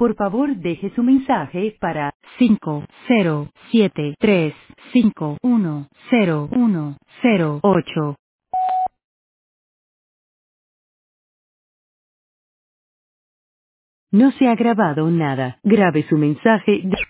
Por favor, deje su mensaje para 5073510108. No se ha grabado nada. Grabe su mensaje.